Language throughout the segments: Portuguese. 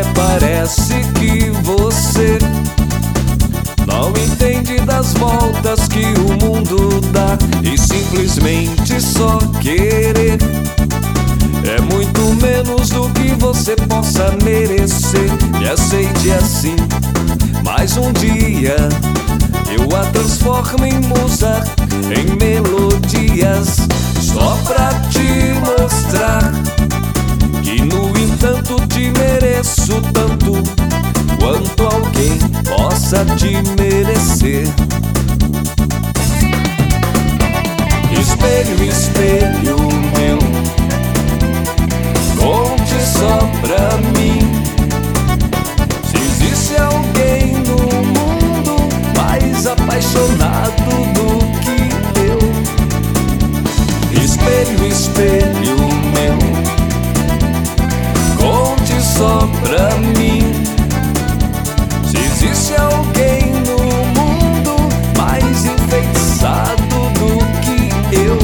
parece que você não entende das voltas que o mundo dá, e simplesmente só querer é muito menos do que você possa merecer. Me aceite assim, mais um dia eu a transformo em musa, em melodias, só pra te mostrar que no entanto te mereço tanto quanto alguém possa te merecer. Espelho, espelho meu, conte só pra mim se existe alguém no mundo mais apaixonado do que eu. Espelho, espelho meu, conte só pra mim se existe alguém no mundo mais enfeitiçado do que eu.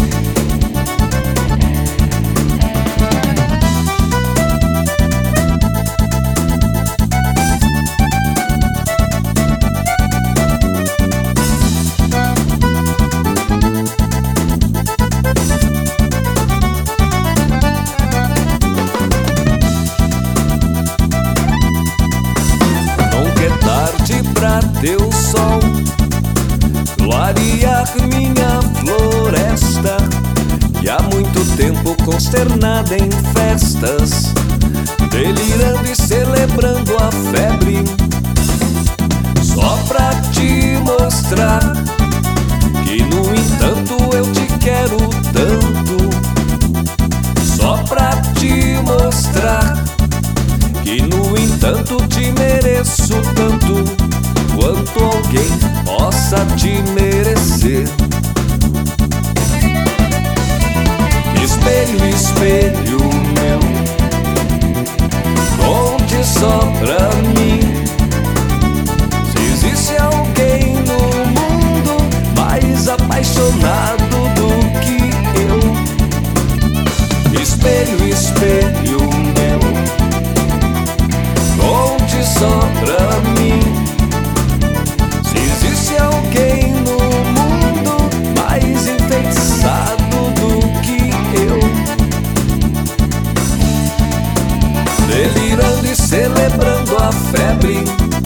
Pra teu sol clarear minha floresta, que há muito tempo consternada em festas, delirando e celebrando a febre, só pra te mostrar que no entanto eu te quero tanto, só pra te mostrar que no entanto te mereço tanto quanto alguém possa te merecer. Espelho, espelho meu, conte só pra mim se existe alguém no mundo mais apaixonado do que eu. Espelho, espelho meu, conte só pra mim se existe alguém no mundo mais enfeitiçado do que eu. Delirando e celebrando a febre,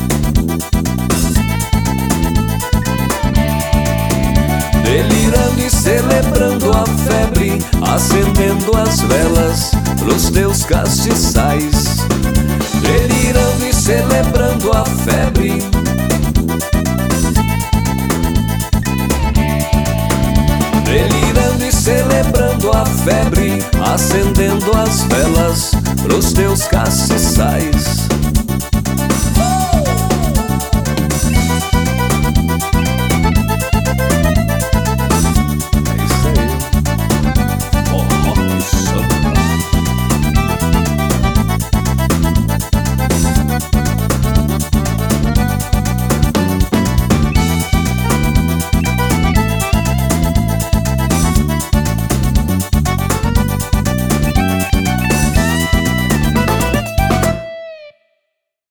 delirando e celebrando a febre, acendendo as velas pros teus castiçais. Delirando e celebrando a febre, delirando e celebrando a febre, acendendo as velas pros teus castiçais.